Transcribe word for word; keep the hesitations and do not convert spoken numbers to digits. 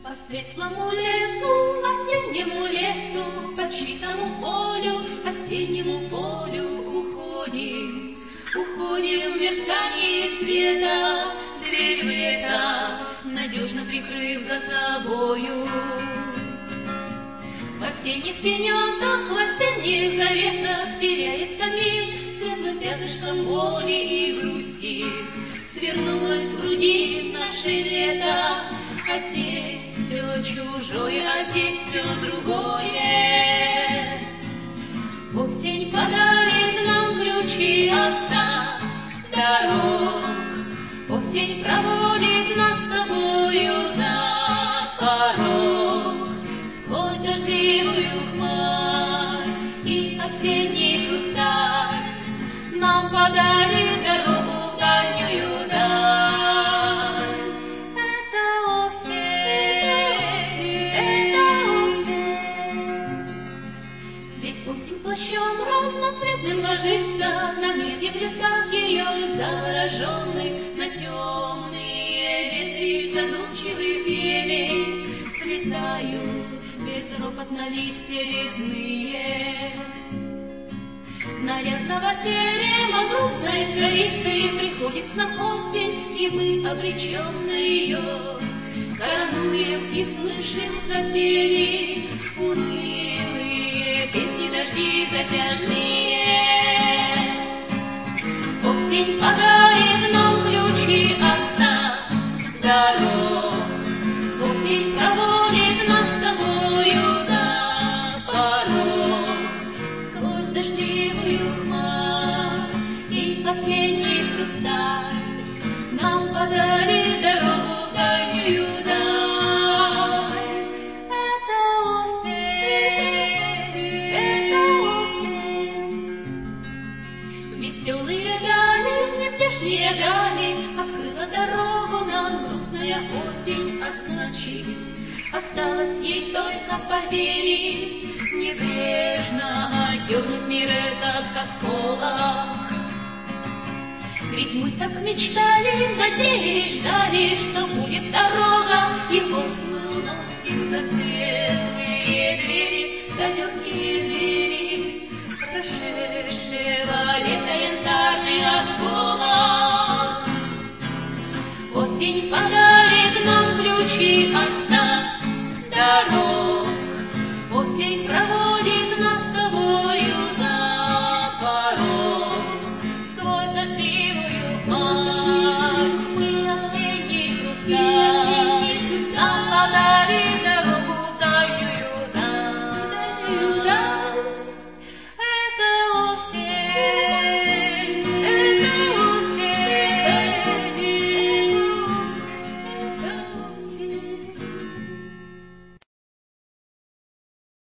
По светлому лесу, осеннему лесу, по чистому полю, осеннему полю уходим, уходим в мерцание света, дверь в лето, надежно прикрыв за собою. В осенних тенетах, в осенних завесах теряется мир, светлым пятнышком боли и грусти. Свернулось в груди наше лето, а здесь все чужое, а здесь все другое. Осень подарит нам ключи от ста дорог, осень проводит нас с тобою за порог, сквозь дождливую хмарь и осенний хрусталь нам подарит дорогу в дальнюю даль. Это осень, это осень, здесь осень плащом разноцветным ложится на мир и в лесах ее зараженных, на темные ветви задумчивых елей слетают безропотно листья резные. Нарядного терема грустной царицы приходит к нам осень, и мы, обреченные ее, коронуем и слышим запели унылые песни дожди затяжные. Осень подарит нам ключи от ста дорог, осень проводит нас с тобою за порог, сквозь дождливую хмарь и осенний хрусталь нам подарит дорогу в дальнюю даль. Это осень, это осень, веселые дали, нездешние дали, открыла дорогу нам грустная осень, а значит, осталось ей только поверить, небрежно отдернуть мир этот, как полог. Ведь мы так мечтали, надеялись, ждали, что будет дорога, и вот мы уносим за светлые двери, далекие двери прошедшего лета янтарный осколок. Осень подарит нам ключи от ста дорог, осень проводит